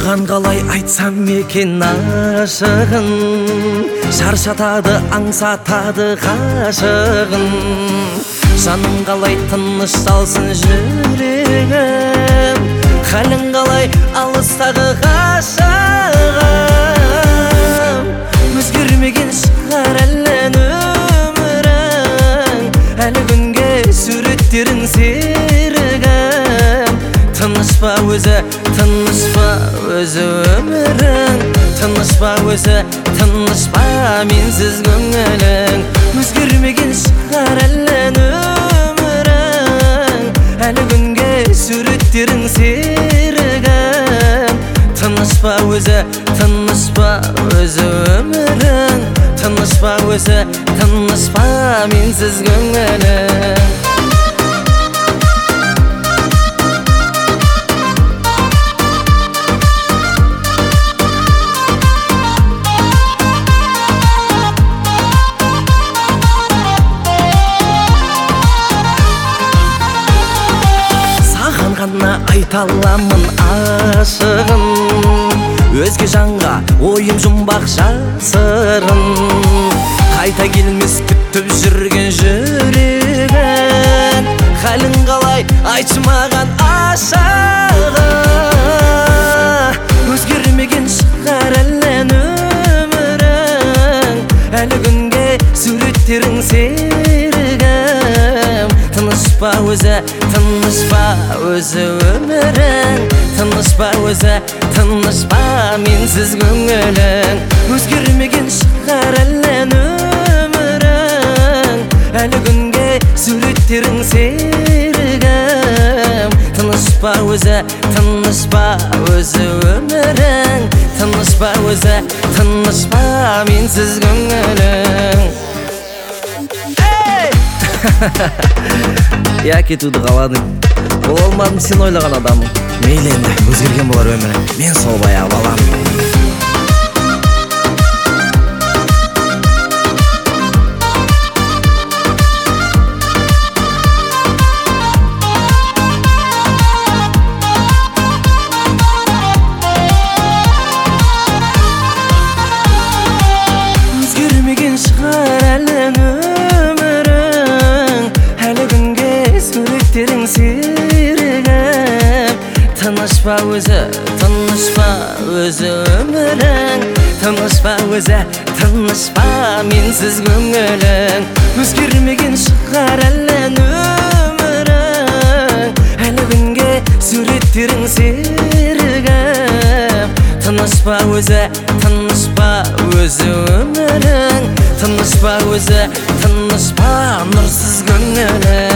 саған қалай айтсам екен ашығын, шаршатады аңсатады ғашығын. Жаным қалай тыныш алсын жүрегім, халің қалай алыстағы ғашығым. Өзгермеген шығар әлі өмірің, әлі күнге суреттерің серігім. Тыныш па өзі, тыныш па өзі өмірің, тыныш па өзі, тыныш па менсіз көңілің. Өзгермеген шығар әлі өмірің, әлі күнге суреттерің серігім. Тыныш па өзі, тыныш па өзі өмірің, тыныш па өзі, тыныш па менсіз көңілің. Ғана айта аламын ашығын, өзге жанға ойым жұмбақ жасырын. Қайта келмес күтіп жүрген жүрегін, халің қалай айтшы маған ашығы. Өзгермеген шығар әлі өмірің, әлі күнге суреттерің серігім. Тыныш па өзі, тыныш па өзі өмірің, тыныш па өзі, тыныш па менсіз көңілің. Өзгермеген шығар әлі өмірің, әлі күнге суреттерің серігім. Тыныш па өзі, тыныш па өзі өмірің, тыныш па өзі, тыныш па менсіз көңілің. Я кетуді қаладың, бола алмадым сен ойлаған адамың. Мейлі енді өзгерген болар өмірің, мен сол баяғы баламын. Өзгермеген шығар әлі өмірің, әлі күнге суреттерің серігім. Тыныш па өзі, тыныш па өзі өмірің, тыныш па өзі, тыныш па менсіз көңілің. Өзгермеген шығар әлі өмірің, әлі күнге суреттерің серігім. Тыныш па өзі, тыныш па өзі өмірің, тыныш па өзі, тыныш па нұрсыз көңілің.